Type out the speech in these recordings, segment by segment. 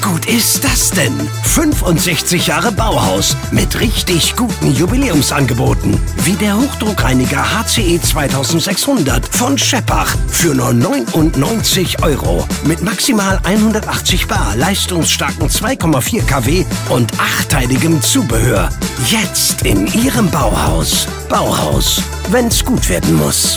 gut ist das denn? 65 Jahre Bauhaus mit richtig guten Jubiläumsangeboten. Wie der Hochdruckreiniger HCE 2600 von Scheppach für nur 99 €. Mit maximal 180 Bar, leistungsstarken 2,4 kW und 8-teiligem Zubehör. Jetzt in Ihrem Bauhaus. Bauhaus, wenn's gut werden muss.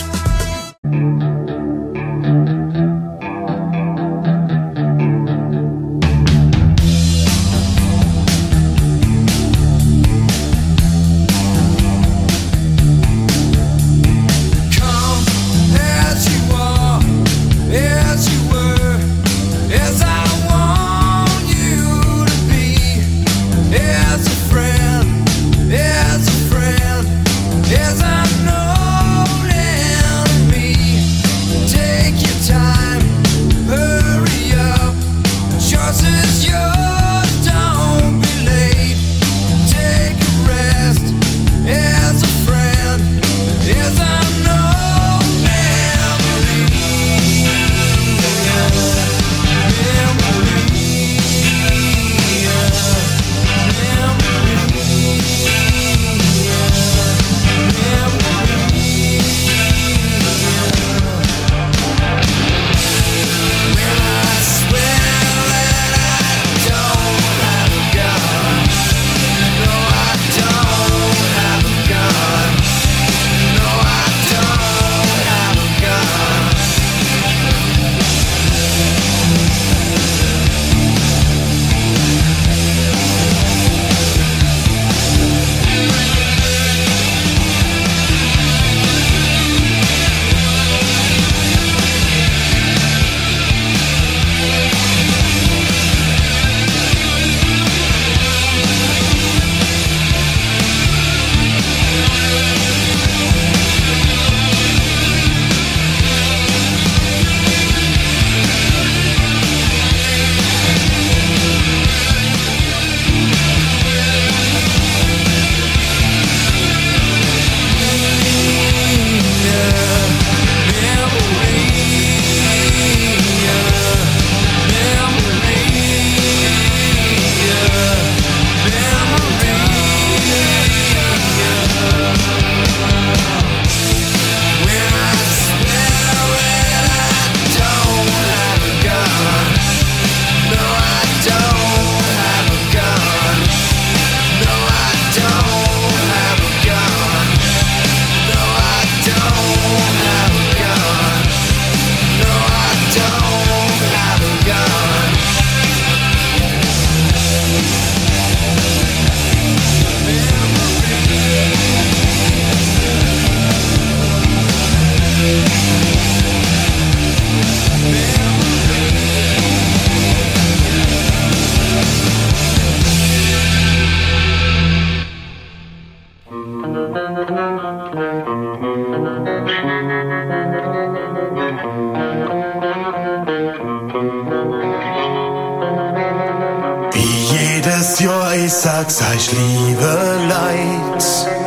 Sag's liebe Leid,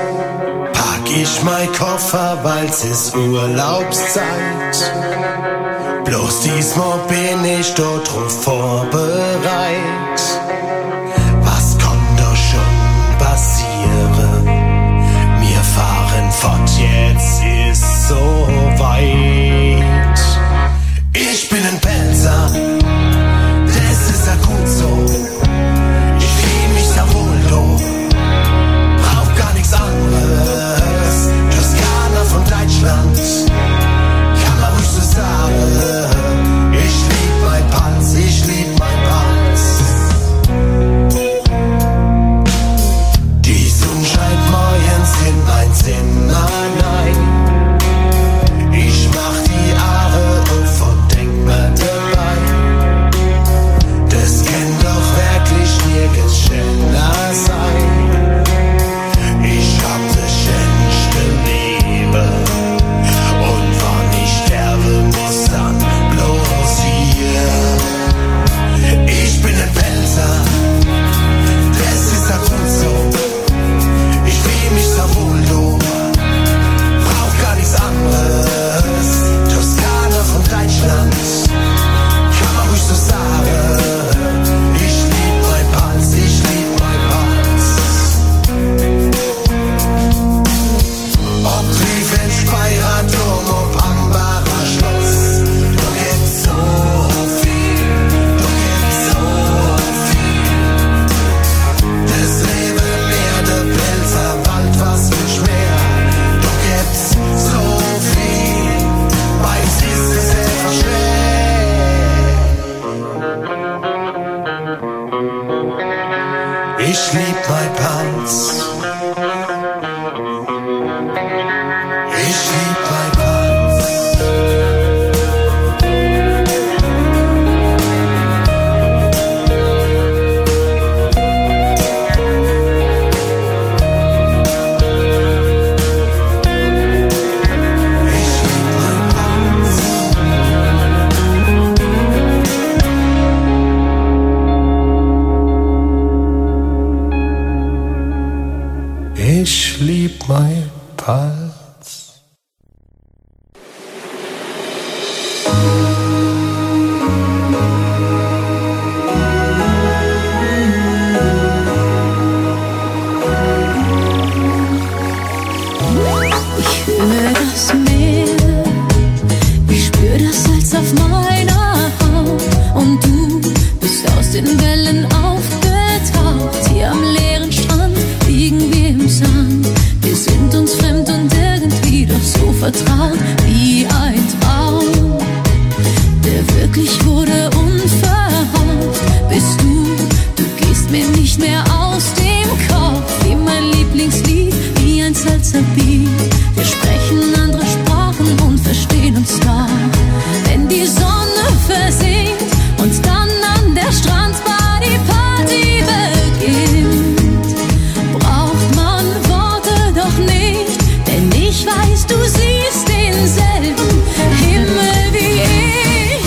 pack ich mein Koffer, weil's ist Urlaubszeit. Bloß diesmal bin ich dort drauf vorbereit. Was kann da schon passieren? Wir fahren fort, jetzt ist so weit. Ich bin ein Pelzer, das ist ja gut so. Brauch gar nichts anderes. Toskana von Deutschland, kann man ruhig so sagen. Ich lieb mein Panz, ich lieb mein Panz. Ich lieb mein Pals. Ich lieb mein Pals. Ich lieb mein Pals. Ich höre das Meer, ich spür das Salz auf meiner Haut und du bist aus den Wellen aufgetaucht. Hier am leeren Strand liegen wir im Sand. Wir sind uns fremd und irgendwie doch so vertraut wie ein Traum, der wirklich wurde unverhofft. Bist du gehst mir nicht mehr aus dem Kopf, wie mein Lieblingslied, wie ein Salzerbeat. Wir sprechen andere Sprachen und verstehen uns doch. Wenn die Sonne versinkt und dann an der Strandbar die Party beginnt, braucht man Worte doch nicht, denn ich weiß, du siehst denselben Himmel wie ich.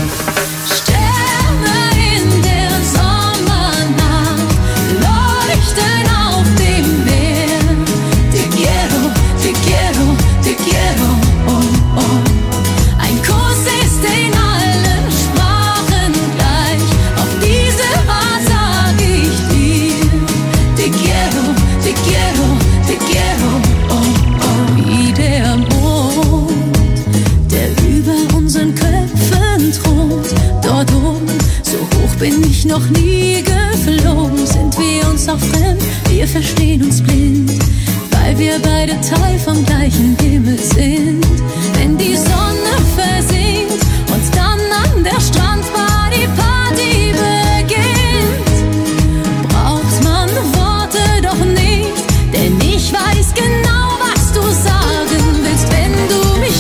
Sterne in der Sommernacht leuchten auf dem Meer. Te quiero, te quiero, te quiero, oh, oh. Ein Kuss ist in allen Sprachen gleich, auf diese Art sag ich dir. Te quiero, te quiero, te quiero, oh, oh. Wie der Mond, der über unseren Köpfen thront. Dort oben, so hoch bin ich noch nie geflogen. Sind wir uns auch fremd, wir verstehen uns blind, weil wir beide Teil vom gleichen Himmel sind. Wenn die Sonne versinkt und dann an der Strandbar die Party beginnt, braucht man Worte doch nicht, denn ich weiß genau, was du sagen willst, wenn du mich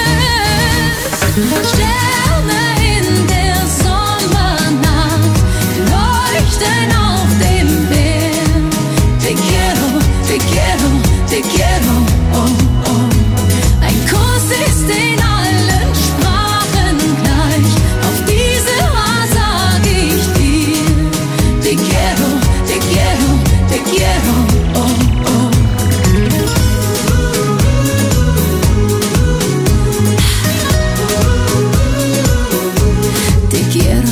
küsst. Sterne in der Sommernacht leuchten auf dem Meer. Te quiero, te quiero, te quiero, oh, oh. Ein Kuss ist in allen Sprachen gleich, auf diese Art sag ich dir. Te quiero, te quiero, te quiero, oh, oh. Te quiero.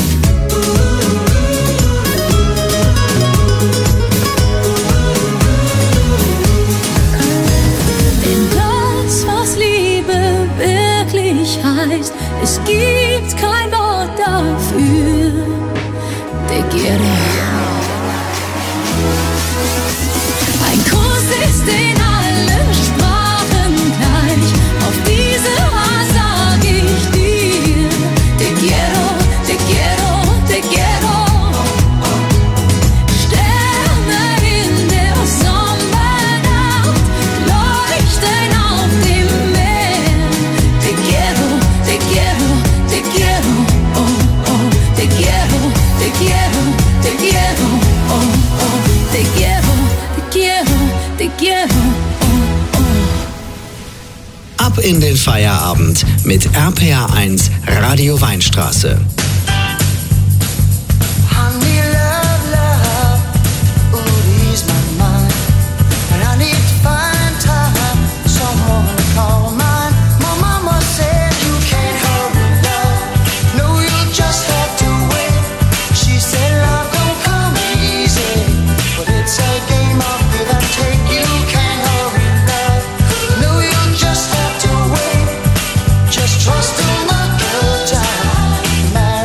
Denn das, was Liebe wirklich heißt, es gibt kein Wort dafür. Te quiero. Ein Kuss ist in allen Sprachen gleich, auf diese Art sag ich dir. Te quiero, te quiero, te quiero. Sterne in der Sommernacht leuchten auf dem Meer. Te quiero, te quiero, te quiero, oh, oh. Te quiero, te quiero, te quiero, oh, oh. Te quiero, te quiero, te quiero, oh, oh. Ab in den Feierabend mit RPR1 Radio Weinstraße. Honey, love, love, ooh, ease my mind. And I need to find time, someone to call mine. My mama said you can't hurry love, no, you just have to wait. She said love don't come easy, but it's a game of give and take. You can't hurry love, no, you just have to wait. Just trust in the good time.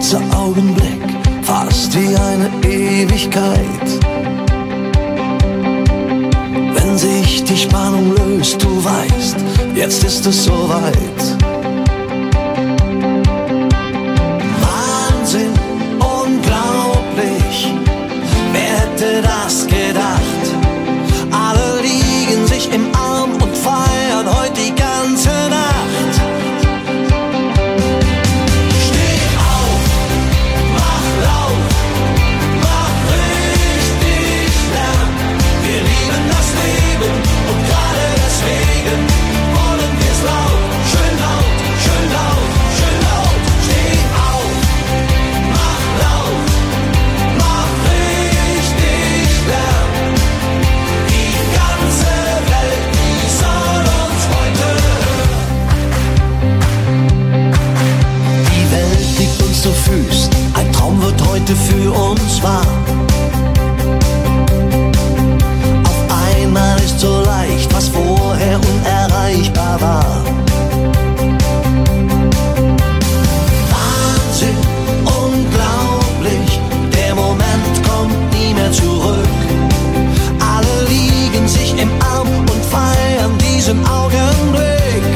kurzer Augenblick, fast wie eine Ewigkeit. Wenn sich die Spannung löst, du weißt, jetzt ist es soweit. Wahnsinn, unglaublich, wer hätte das gedacht? Alle liegen sich im Arm und feiern heute die ganze Nacht. Steh auf, mach laut, mach richtig Lärm. Wir lieben das Leben und gerade deswegen wollen wir's laut, schön laut, schön laut, schön laut. Steh auf, mach laut, mach richtig Lärm. Die ganze Welt, die soll uns heute hören. Die Welt liegt uns zu Füßen, ein Traum wird heute für uns wahr. Auf einmal ist so leicht, was vorher unerreichbar war. Wahnsinn, unglaublich, der Moment kommt nie mehr zurück. Alle liegen sich im Arm und feiern diesen Augenblick.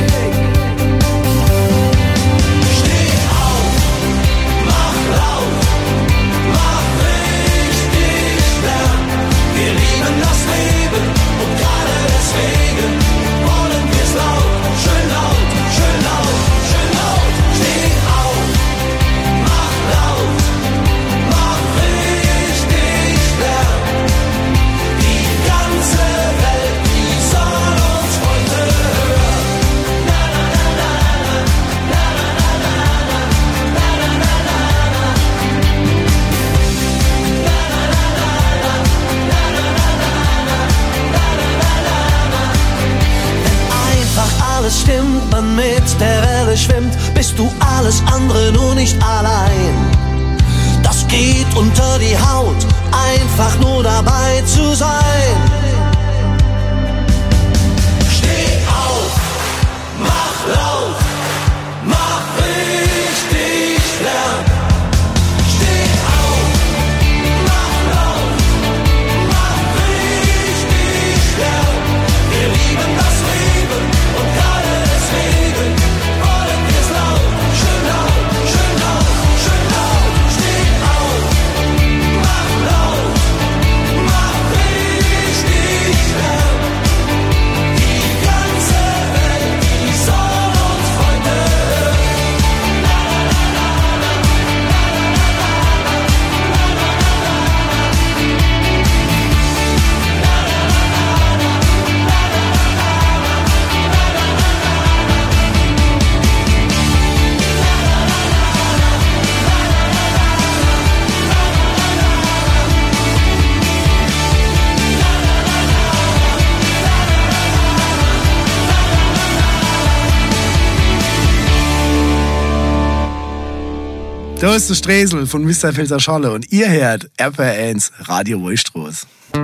Steh auf, mach laut, mach richtig Lärm. Wir lieben das Leben und gerade deswegen wollen wir's laut, schön laut, schön laut, schön laut. Steh auf, mach laut, mach richtig Lärm. Die ganze Welt, die soll uns heute hören. Na, na, na, na, na, na, na, na, na, na, Wenn einfach alles stimmt, man mit der Welle schwimmt, bist du alles andere nur nicht allein. Das geht unter die Haut, einfach nur dabei zu sein. Steh auf, mach laut, mach richtig Lärm. Steh auf, mach laut, mach richtig Lärm. Wir lieben das Leben und gerade deswegen wollen wir's laut, schön laut, schön laut, schön laut. Steh auf, mach laut, mach richtig Lärm. Die ganze Welt, die soll uns heute hören. Da ist der Sträsel von Mr. Pfälzer Schorle und ihr hört RPR1 Radio Wallstraß.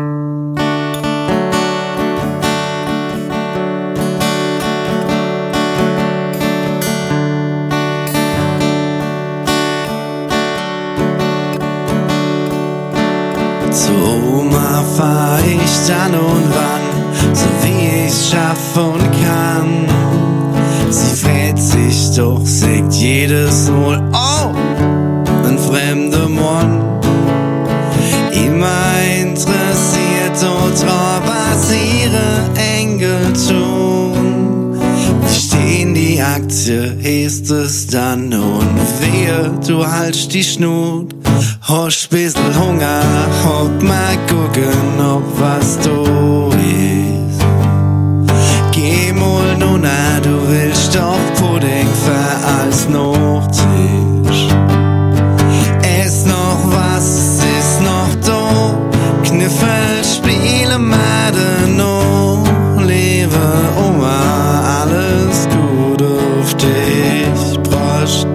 Zur Oma fahr ich dann und wann, so wie ich's schaff und kann. Sie fragt sich doch, sagt jedes Mal, oh, ein fremder Mann. Immer interessiert und was ihre Engel tun. Wie stehen die Aktie, heißt es dann, und wehe, du haltst die Schnut. Hast bissl Hunger, hopp mal gucken, ob was du ist. Geh mal nun, du willst doch Pudding für als Nachtisch. Ess noch was, ist noch da. Kniffel, spiele Made noch. Lebe Oma, alles gut auf dich. Prost.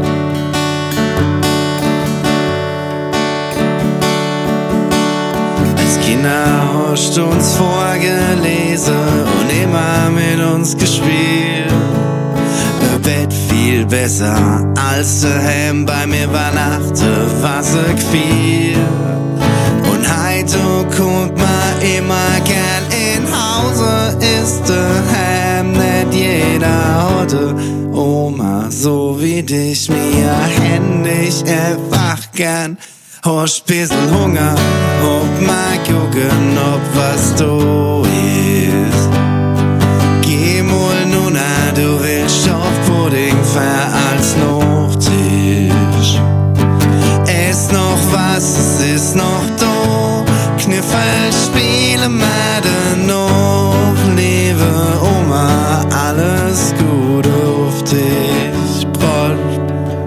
Als Kinder hast du uns vorgelesen und immer mit uns gespielt. Bett viel besser als daheim bei mir übernachte, was ich viel. Und heute kommt man immer gern in Hause, ist daheim nicht jeder heute. Oma, so wie dich mir händ ich einfach gern. Hast bissl Hunger, ob mal gucken, ob was du ist. Geh mal nun an, du willst Schafpudding fair als Nachtisch. Ess noch was, es ist noch da. Kniffel spielen wir dann noch. Liebe Oma, alles Gute auf dich. Prost.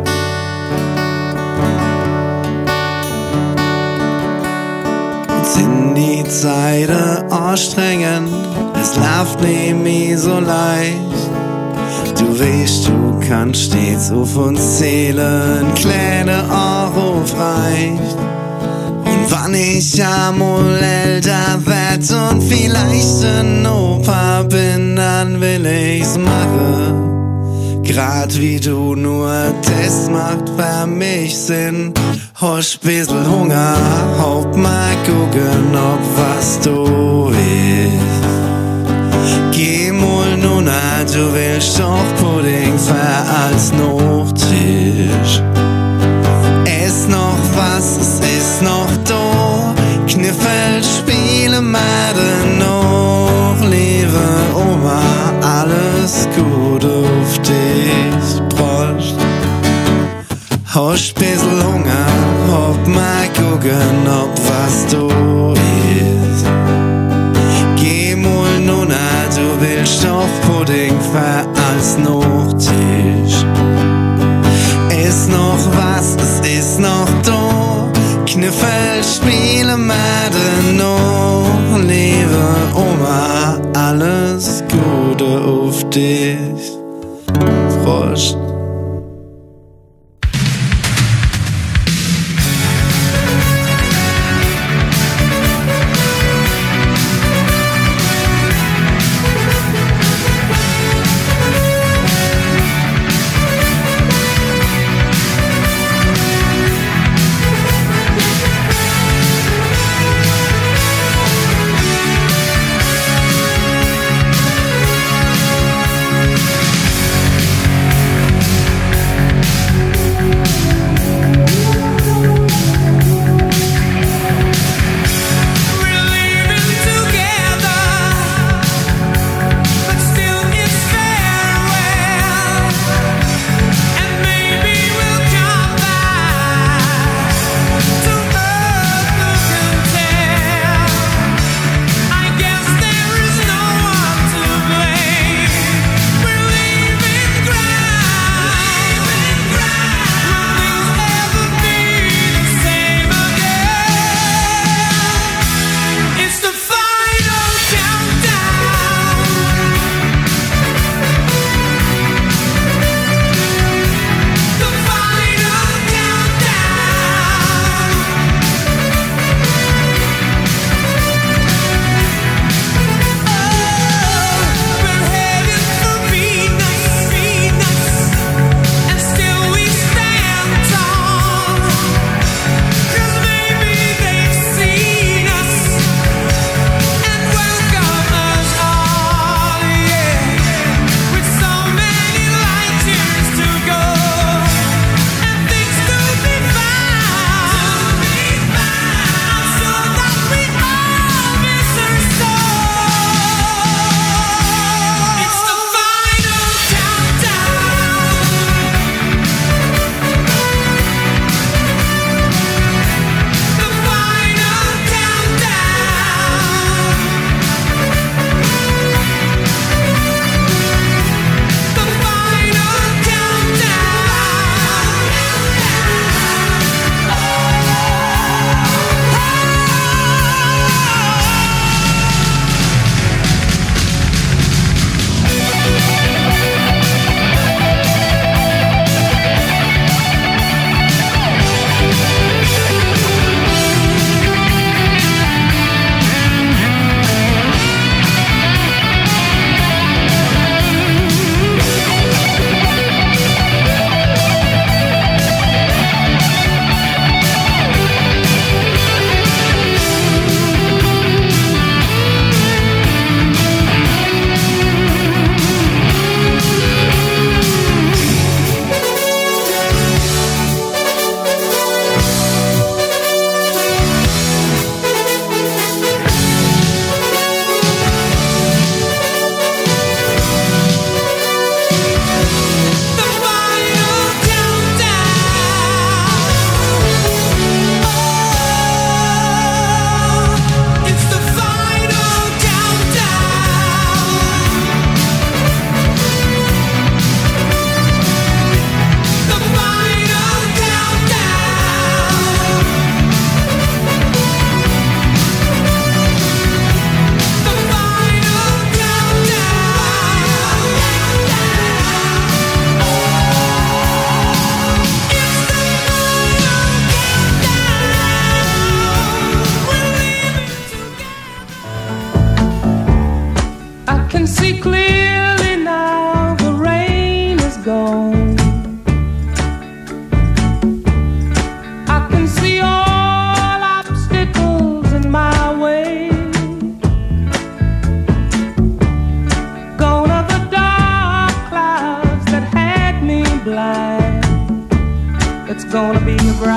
Sind die Zeiten anstrengend, es läuft nicht mehr so leicht. Du weißt, du kannst stets auf uns zählen, kleiner Anruf reicht. Und wann ich einmal älter werd und vielleicht ein Opa bin, dann will ich's machen. Grad wie du, nur das macht für mich Sinn. Hast bissl Hunger, hopp mal gucken, ob was du willst. Geh mal nun an, du willst doch Pudding fair als Nachtisch. Ess noch was, es ist noch da. Kniffel spielen wir dann noch. Liebe Oma, alles Gute auf dich. Prost. Hast bissl Hunger, hopp mal gucken, ob was du isst. Geh mal nun an, du willst doch Pudding fair als Nachtisch. Ist noch was, es ist noch da. Kniffel spielen wir dann noch. Liebe Oma, alles Gute auf dich. Prost.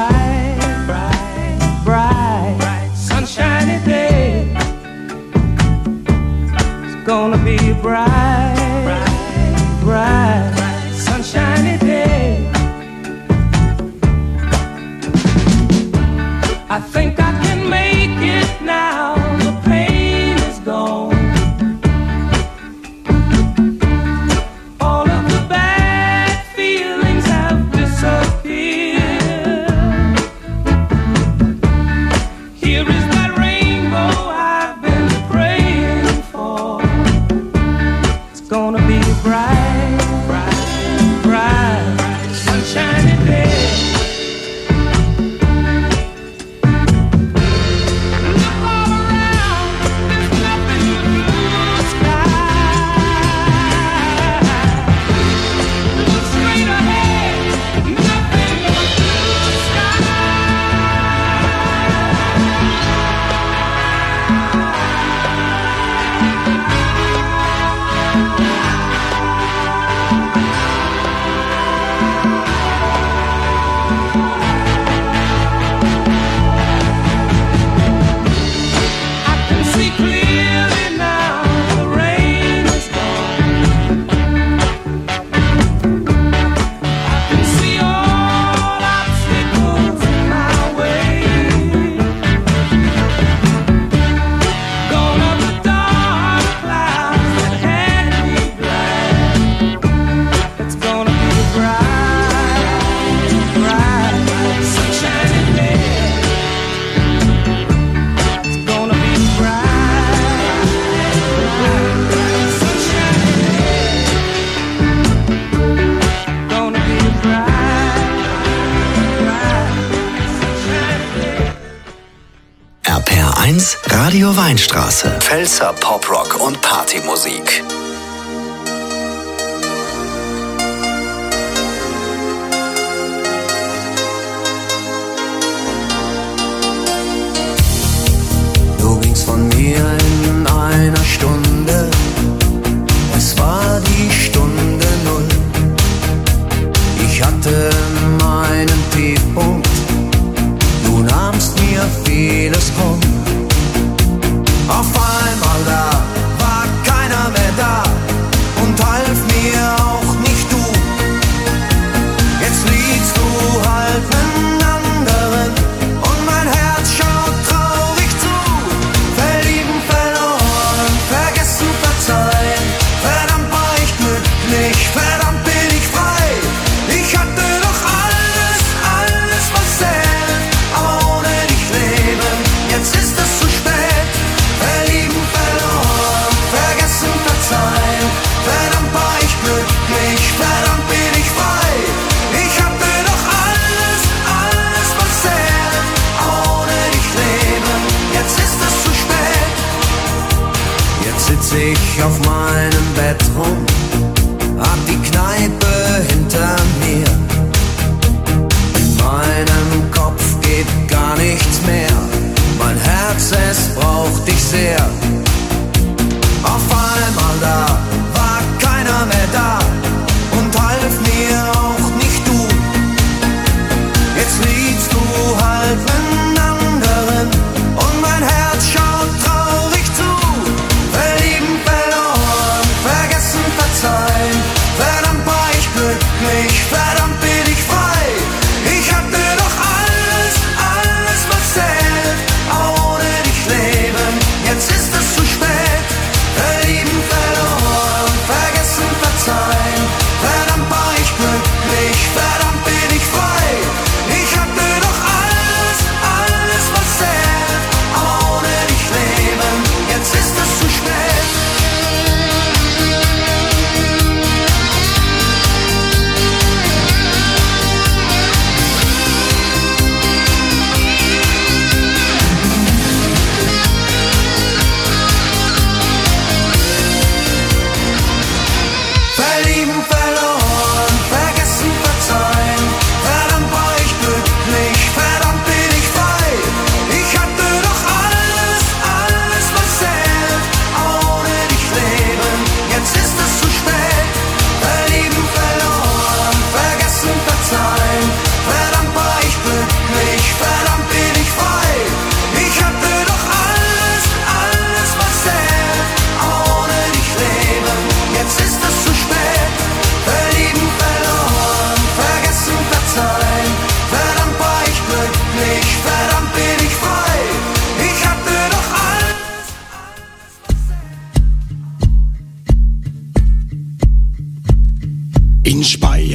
bright, bright, bright, sunshiny day. It's gonna be a bright, bright, sunshiny day. I think I can make it now. The pain is gone. All of the bad feelings have disappeared. Here is that rainbow I've been praying for. It's gonna be a bright, bright, bright, sunshiny day. RPR1 Radio Weinstraße. Pfälzer Poprock und Partymusik. Du gingst von mir in einer Stunde. Es war die Stunde Null. Ich hatte meinen Tiefpunkt. Du nahmst mir vieles krumm. Auf einmal da war keiner mehr da und half mir auch nicht du. Jetzt liegst du halt mit anderen und mein Herz schaut traurig zu. Verlieben, verloren, vergessen, verzeihen. Verdammt war ich glücklich, verdammt bin ich frei. Ich hatte doch alles, alles was zählt, aber ohne dich leben, jetzt ist es zu spät. Verlieben, verloren, vergessen, verzeihen. Verdammt war ich glücklich, verdammt bin ich frei. Ich hatte doch alles, alles was zählt, aber ohne dich leben, jetzt ist es zu spät. Jetzt sitze ich auf meinem Bett rum, hab die Kneipe hinter mir. In meinem Kopf geht gar nichts mehr, mein Herz, es braucht dich sehr. Auf einmal da war keiner mehr da und half mir auch nicht du. Jetzt liegst du halt mit anderen und mein Herz schaut traurig zu. Verlieben, verloren, vergessen, verzeihen. Verdammt war ich glücklich,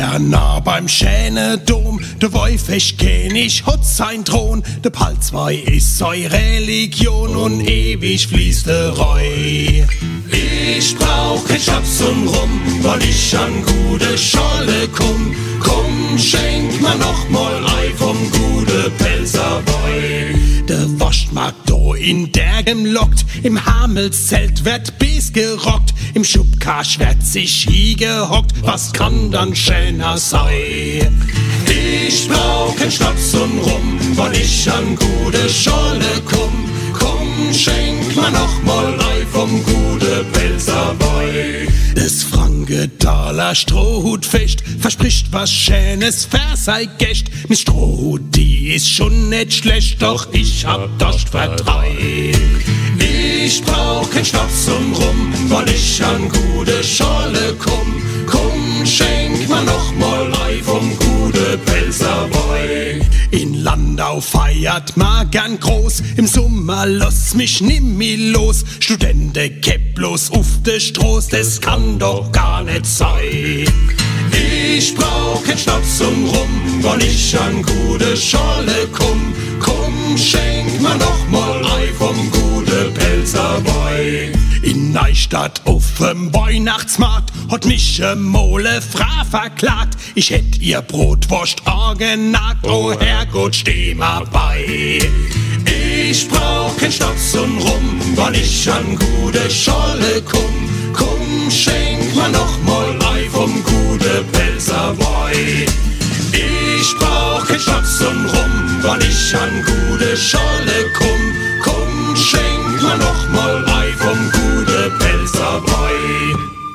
nah beim Schänedom, der Wolfecht-König hat sein Thron, der Palzwei ist sei Religion und ewig fließt der Reu. Ich brauch kein Schnaps und Rum, weil ich an gute Scholle komm. Komm, schenk mir noch mal Ei vom gute Pelzerboy. Der Waschmarkt da in Dergem lockt, im Hamelszelt wird Bies gerockt, im Schubkasch wird sich hingehockt, was kann dann schöner sein? Ich brauch kein Schnaps und Rum, weil ich an gute Scholle komm. Komm, schenk mir noch mal Ei vom gute Pelzerboy. Das Frankenthaler Strohhutfecht verspricht was Schönes, versei Gächt. Mit Strohhut, die ist schon nicht schlecht, doch ich hab Dost verdrei. Ich brauch kein Schnaps und Rum, weil ich an gute Scholle komm. Komm, schenk mir noch mal Ei vom gute Pelzerboy. In Landau feiert ma gern groß, im Sommer lass mich nimmi los. Studenten kepp bloß auf de Stroß, das kann doch gar nicht sein. Ich brauch kein Schnaps und Rum, weil ich an gute Scholle komm. Komm, schenk mir noch mal Ei vom gute Pelzerboy. In Neustadt auf'm Weihnachtsmarkt hat mich Mole Frau verklagt. Ich hätt ihr Brotwurst angenagt, oh Herrgott, steh mal bei. Ich brauch kein Schnaps und Rum, weil ich an gute Scholle komm. Komm, schenk mir noch mal Ei vom gute Pelzerboy. Ich brauch kein Schnaps und Rum, weil ich an gute Scholle komm. Komm, schenk mir noch mal Ei vom gute Pelzerboy.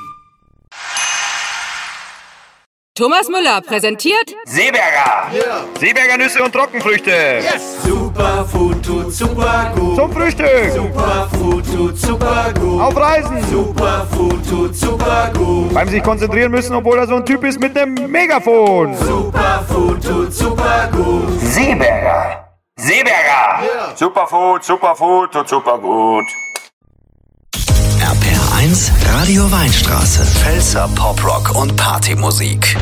Thomas Müller präsentiert Seeberger. Yeah. Seeberger Nüsse und Trockenfrüchte. Yes. Superfood tut super gut. Zum Frühstück. Superfood tut super gut. Auf Reisen. Superfood tut super gut. Beim sich konzentrieren müssen, obwohl er so ein Typ ist mit einem Megafon. Superfood tut super gut. Seeberger. Seeberger. Yeah. Superfood tut super gut. RPR1 Radio Weinstraße. Pfälzer Poprock und Partymusik.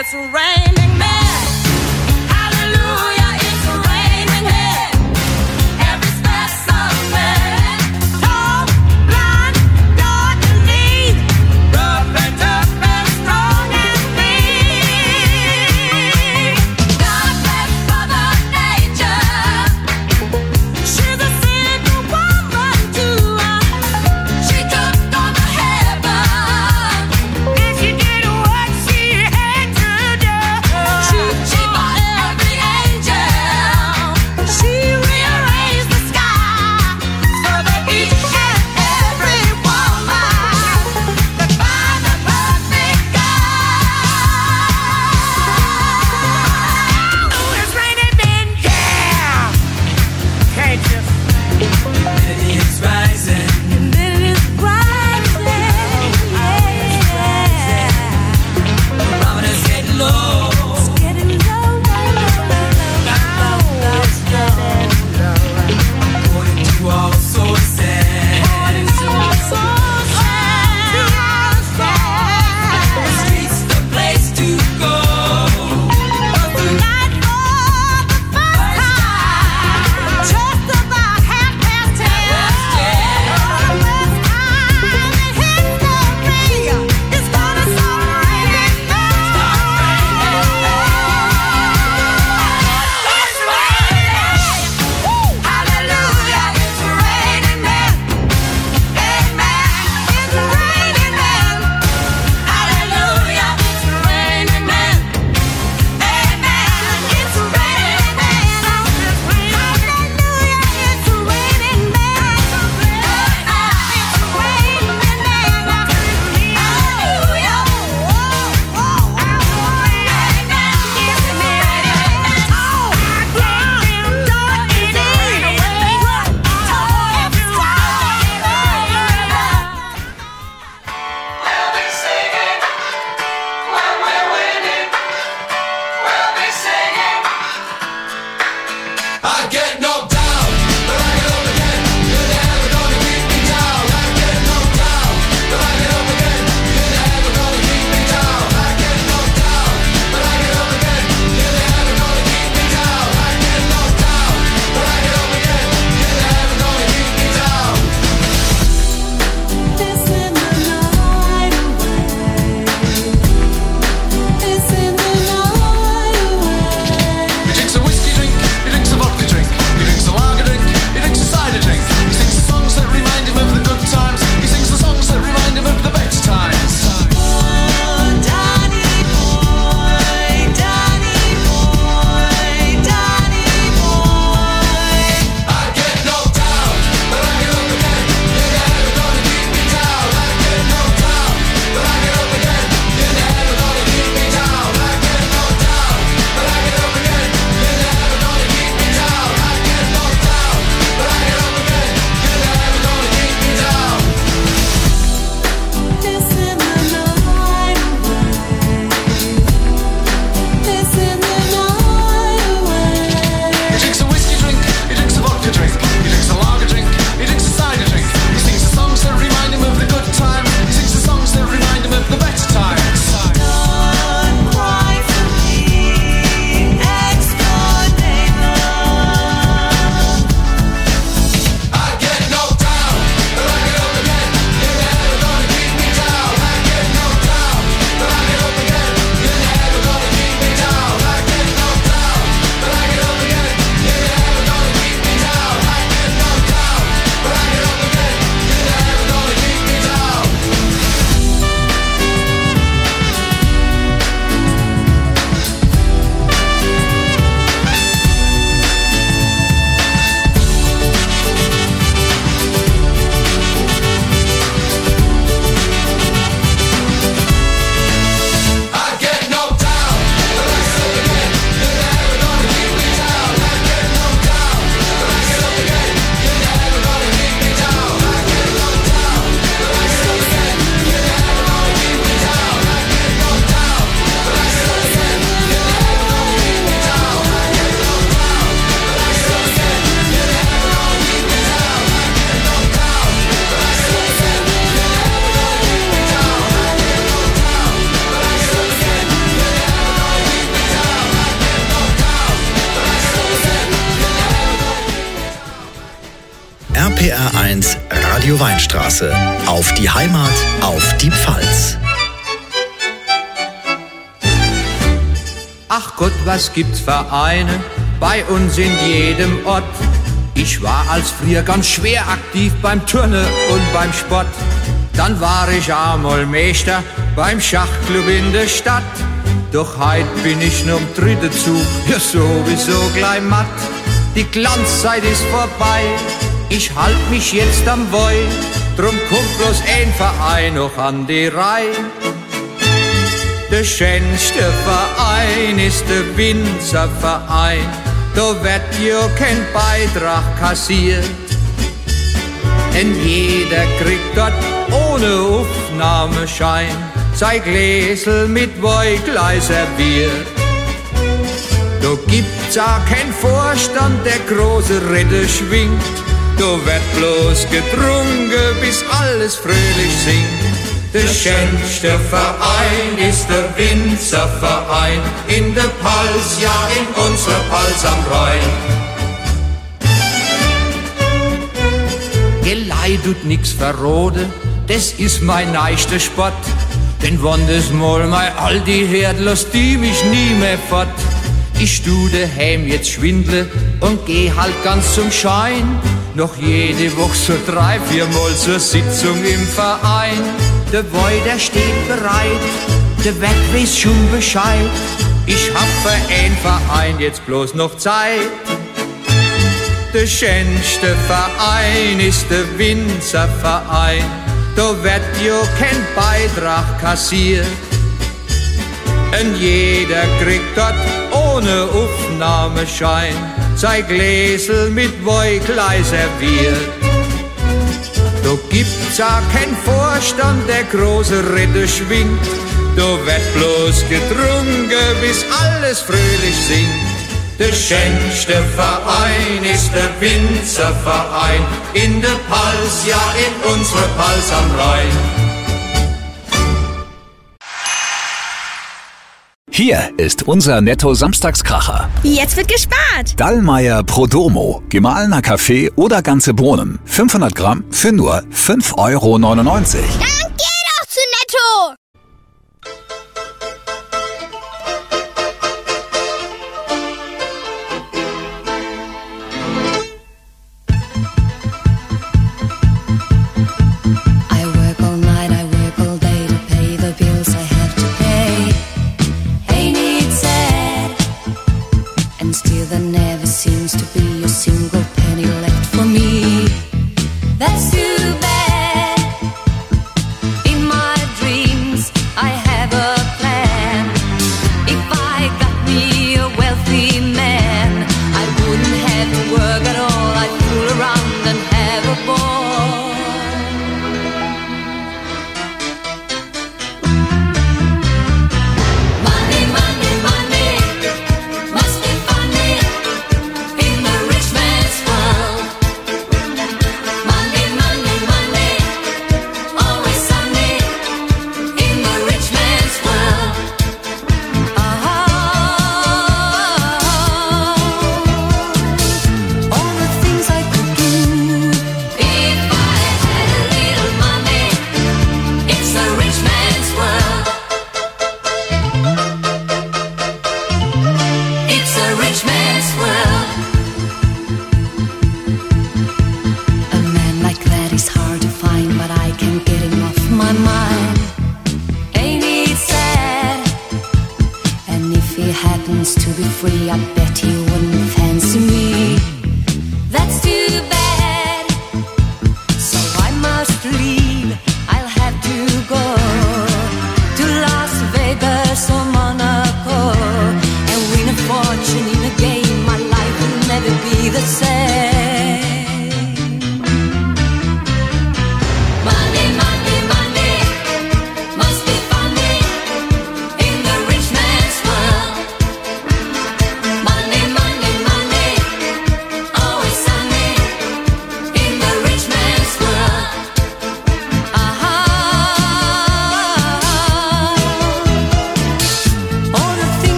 It's raining men. Hallelujah, it's raining men. Every specimen, tall, blind, dark and mean, rough and tough and strong and mean. God bless Mother Nature. She's a single woman too. She took on the heaven and she did what she had to do. RPR1 Radio Weinstraße. Auf die Heimat, auf die Pfalz. Ach Gott, was gibt's Vereine bei uns in jedem Ort. Ich war als früher ganz schwer aktiv beim Turnen und beim Sport. Dann war ich einmal Meister beim Schachclub in der Stadt. Doch heut bin ich nur am dritten Zug, ja sowieso gleich matt. Die Glanzzeit ist vorbei, ich halt mich jetzt am Woi. Drum kommt bloß ein Verein noch an die Reihe. Der schönste Verein ist der Winzerverein. Da wird ja kein Beitrag kassiert. Denn jeder kriegt dort ohne Aufnahmeschein sein Gläsel mit Weingleis serviert. Da gibt's auch keinen Vorstand, der große Ritter schwingt. Da wird bloß getrunken, bis alles fröhlich singt. Der schönste Verein ist der Winzerverein in der Pals, ja in unserer Pals am Rhein. Gelei tut nix verrode, das ist mein neuester Sport. Denn wann das mal mein Aldi hört, lässt die mich nie mehr fort. Ich tu daheim jetzt schwindle und geh halt ganz zum Schein. Noch jede Woche so 3-4 Mal zur Sitzung im Verein. Der Woi, der steht bereit, der Weg weiß schon Bescheid. Ich hab für ein Verein jetzt bloß noch Zeit. Der schönste Verein ist der Winzerverein. Da wird ja kein Beitrag kassiert. Und jeder kriegt dort ohne Aufnahmeschein sein Gläsel mit Weingleis serviert. Da gibt's auch keinen Vorstand, der große Ritter schwingt. Da wird bloß getrunken, bis alles fröhlich singt. Der schönste Verein ist der Winzerverein in der Pals, ja in unserer Pals am Rhein. Hier ist unser Netto-Samstagskracher. Jetzt wird gespart. Dallmayr Prodomo. Gemahlener Kaffee oder ganze Bohnen. 500 Gramm für nur 5,99 €. Dann geh doch zu Netto.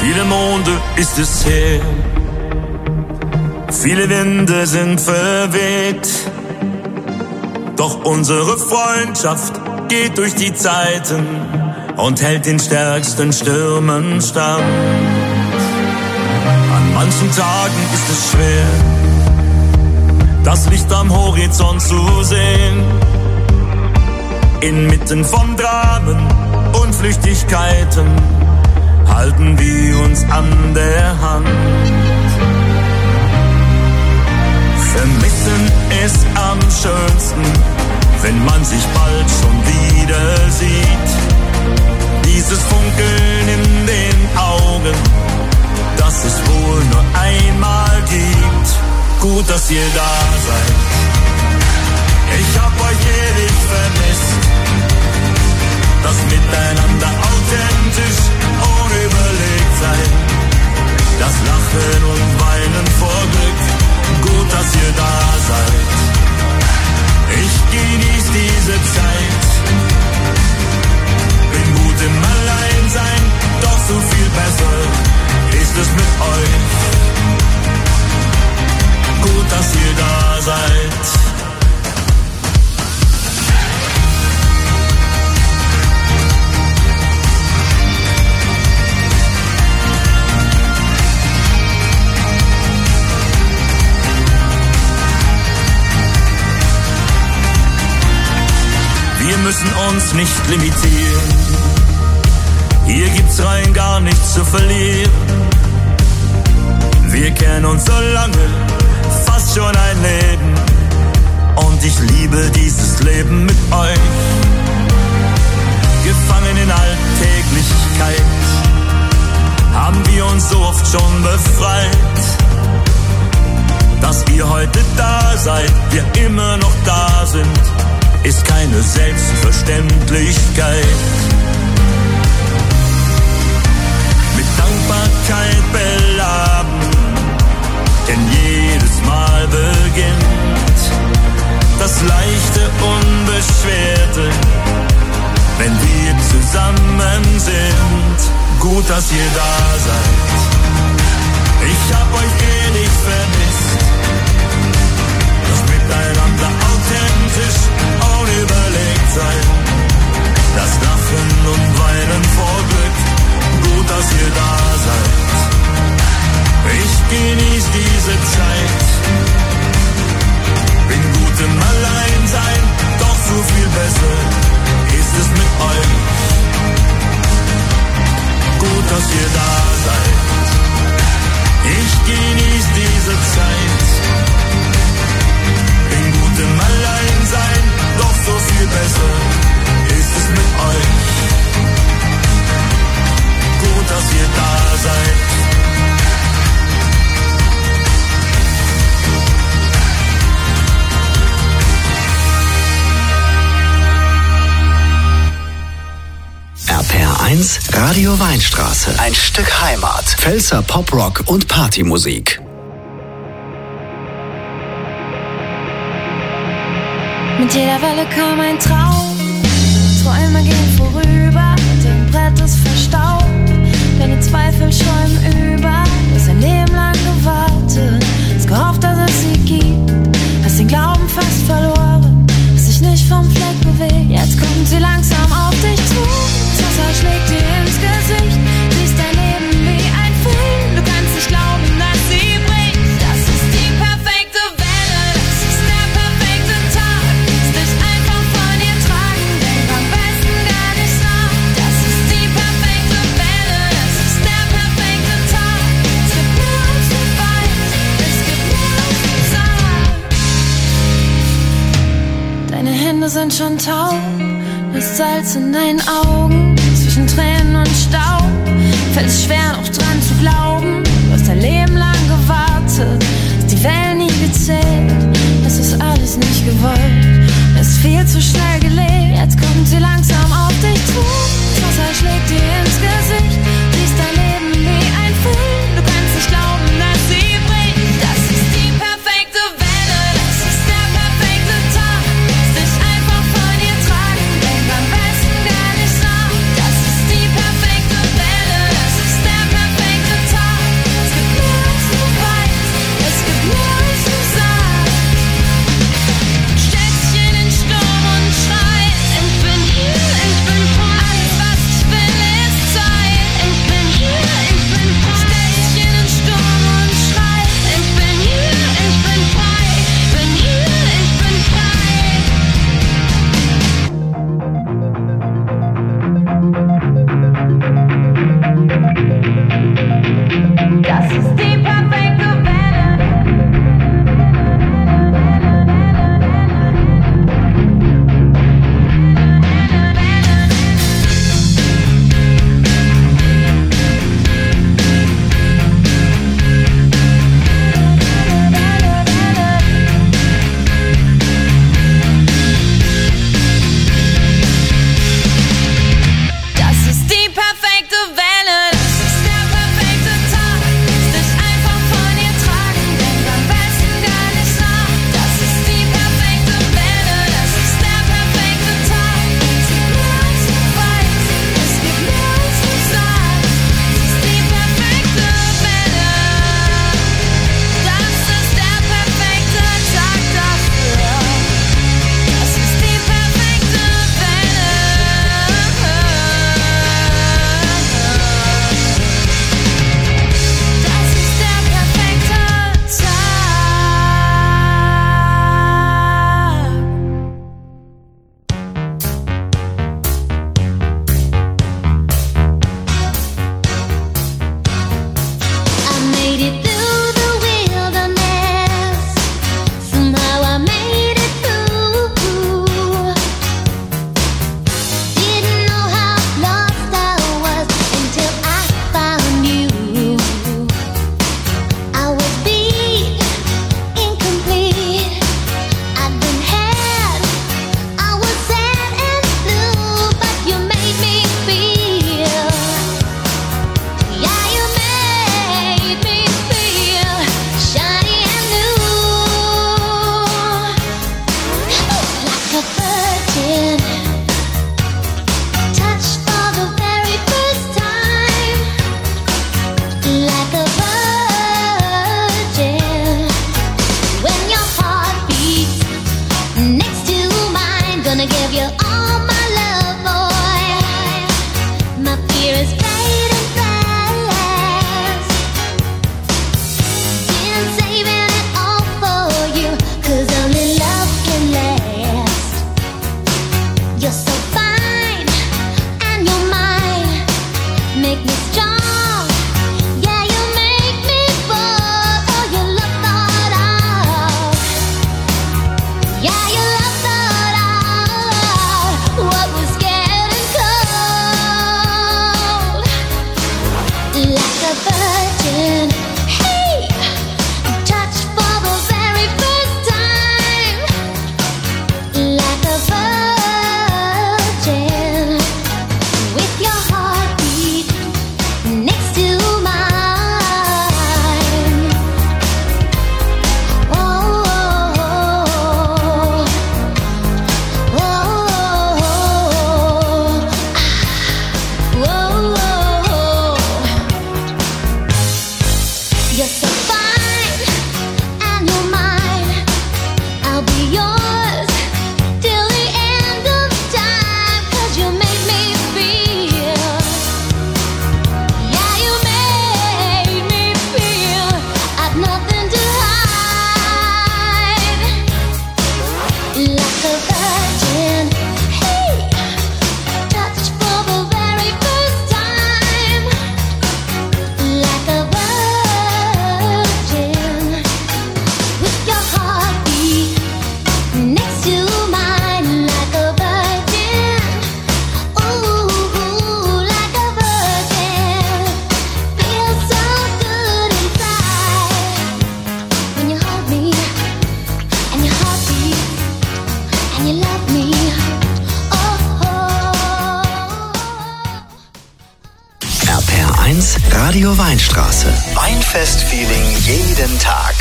viele Monde ist es her, viele Winde sind verweht, doch unsere Freundschaft geht durch die Zeiten und hält den stärksten Stürmen stand. An manchen Tagen ist es schwer, das Licht am Horizont zu sehen. Inmitten von Dramen und Flüchtigkeiten halten wir uns an der Hand. Vermissen ist am schönsten, wenn man sich bald schon wieder sieht. Dieses Funkeln in den Augen, das es wohl nur einmal gibt. Gut, dass ihr da seid. Ich hab euch ewig vermisst. Das Miteinander authentisch, unüberlegt sein. Das Lachen und Weinen vor Glück. Gut, dass ihr da seid. Ich genieß diese Zeit. Bin gut im Alleinsein, doch so viel besser ist es mit euch. Gut, dass ihr da seid. Wir müssen uns nicht limitieren. Hier gibt's rein gar nichts zu verlieren. Wir kennen uns so lange, fast schon ein Leben. Und ich liebe dieses Leben mit euch. Gefangen in Alltäglichkeit haben wir uns so oft schon befreit. Dass ihr heute da seid, wir immer noch da sind, ist keine Selbstverständlichkeit. Mit Dankbarkeit beladen, denn jedes Mal beginnt das leichte, unbeschwerte, wenn wir zusammen sind. Gut, dass ihr da seid. Ich hab euch ewig vermisst. Das Miteinander authentisch, unüberlegt sein. Das Lachen und Weinen vor Glück. Gut, dass ihr da seid. Ich genieß diese Zeit. Bin gut im Alleinsein, doch so viel besser ist es mit euch. Gut, dass ihr da seid. Ich genieß diese Zeit. Bin gut im Alleinsein, doch so viel besser ist es mit euch. Gut, dass ihr da seid. RPR1 Radio Weinstraße. Ein Stück Heimat. Pfälzer Poprock und Partymusik. Mit jeder Welle kam ein Traum. Träume gehen vorüber, dein Brett ist verstaubt. Deine Zweifel schäumen über. Du hast ein Leben lang gewartet, hast gehofft, dass es sie gibt. Hast den Glauben fast verloren, hast dich nicht vom Fleck bewegt. Jetzt kommt sie langsam auf dich zu. Das Wasser schlägt dir ins Gesicht. Siehst dein Leben wie ein Film. Du kannst nicht glauben, dass sie bricht. Das ist die perfekte Welle, das ist der perfekte Tag. Lass dich einfach von ihr tragen, denk am besten gar nicht nach. Das ist die perfekte Welle, das ist der perfekte Tag. Es gibt mehr als du weißt, es gibt mehr als du sagst. Deine Hände sind schon taub, das Salz in deinen Augen. Zwischen Tränen und Staub fällt es schwer noch dran zu glauben. Du hast dein Leben lang gewartet, hast die Wellen nie gezählt. Es ist alles nicht gewollt, es ist viel zu schnell gelebt. Jetzt kommt sie langsam auf dich zu. Das Wasser schlägt dir ins Gesicht. Siehst dein Leben wie ein Film. Du kannst nicht glauben, dass sie bricht. Das ist die perfekte Welle, das ist der perfekte Tag. Lass dich einfach von ihr tragen, denk am besten gar nicht nach. Das ist die perfekte Welle, das ist der perfekte 1, Radio Weinstraße. Weinfest-Feeling jeden Tag.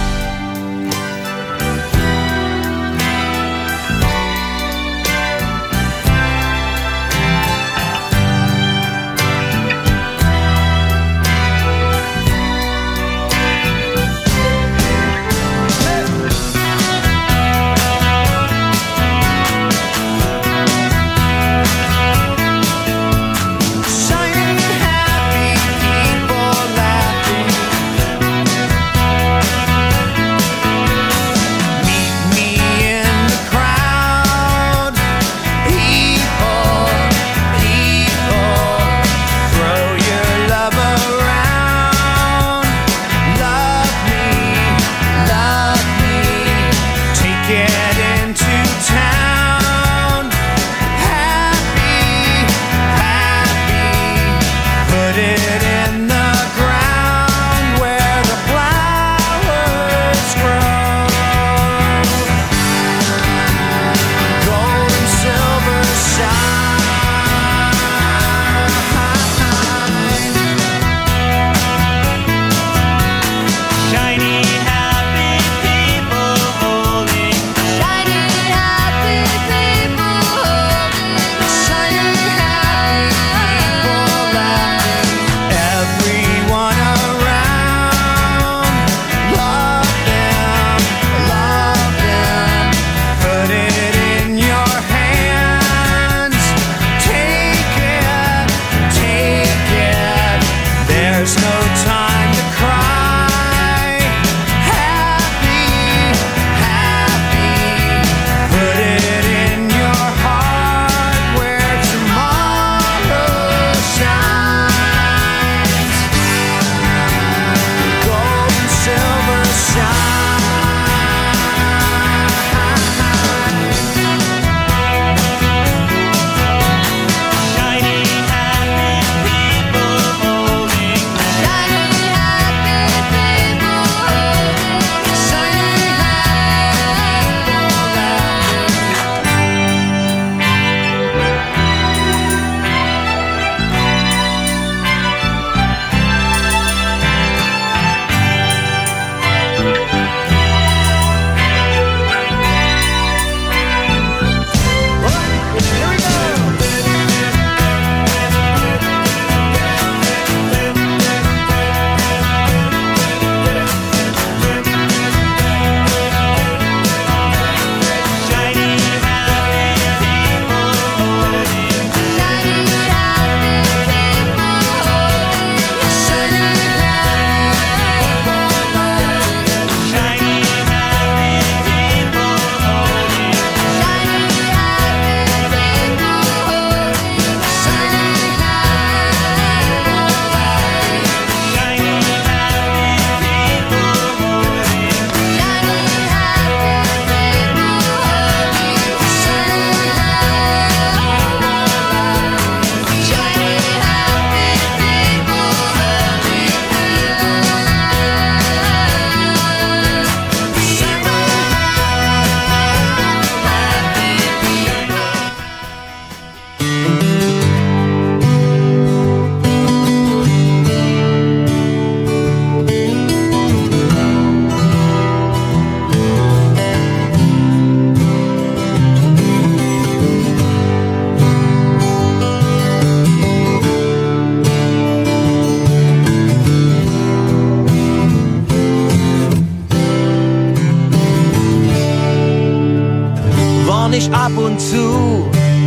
Ich ab und zu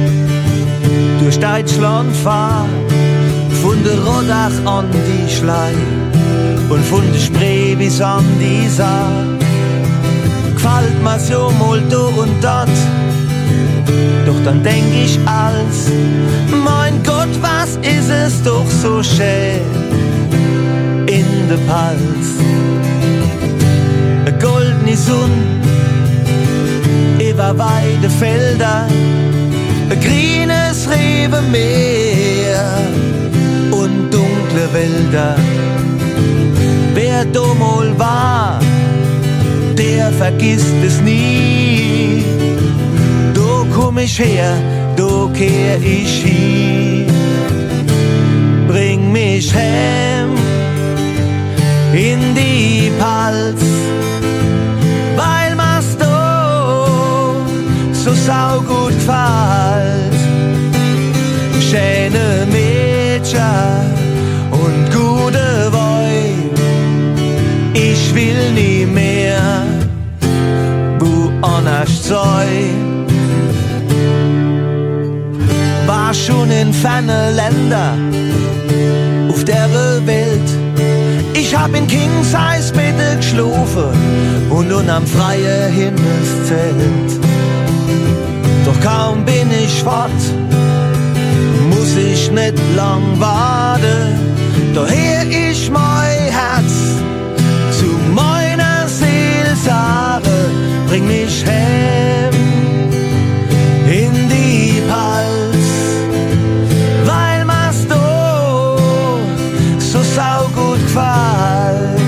durch Deutschland fahr, von der Rodach an die Schlei und von der Spree bis an die Saar. Gefällt mir so mal do und dat, doch dann denk ich als, mein Gott, was ist es doch so schön in der Palz. Eine goldene Sonne über weite Felder, ein grünes Rebenmeer und dunkle Wälder. Wer da mal war, der vergisst es nie. Da komm ich her, da kehr ich hin. Bring mich her schöne Mädchen und gute Weib. Ich will nie mehr woanders sein. War schon in ferne Länder auf der Welt. Ich hab in King-Size-Bette geschlafen und am freien Himmelsfeld. Doch kaum bin ich fort, muss ich nicht lang warten. Daher ich mein Herz zu meiner Seelsorge, bring mich heim in die Palz, weil mir's da so saugut gefällt.